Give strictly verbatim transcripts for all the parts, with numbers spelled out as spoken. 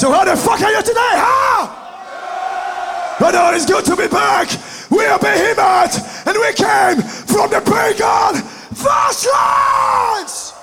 So how the fuck are you today, huh? I know it's good to be back. We are Behemoth, and we came from the pagan Fastlands!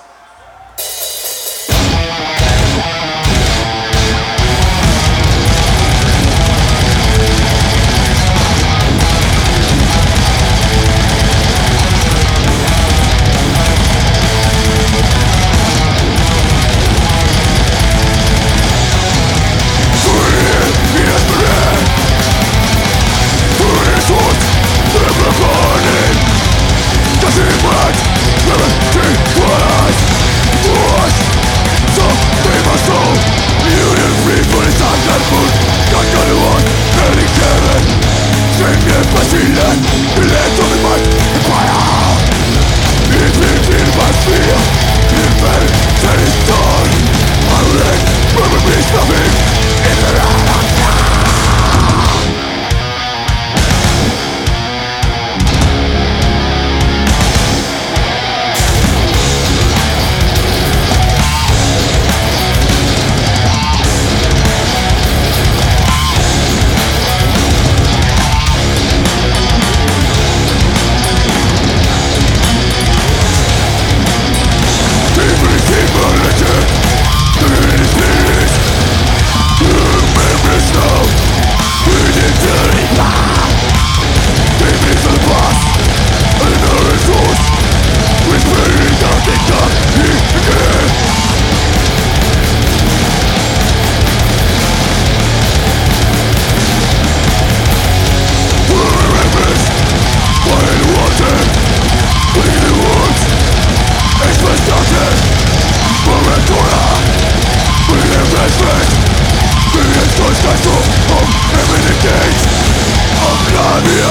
Of heaven the gates of Glamia.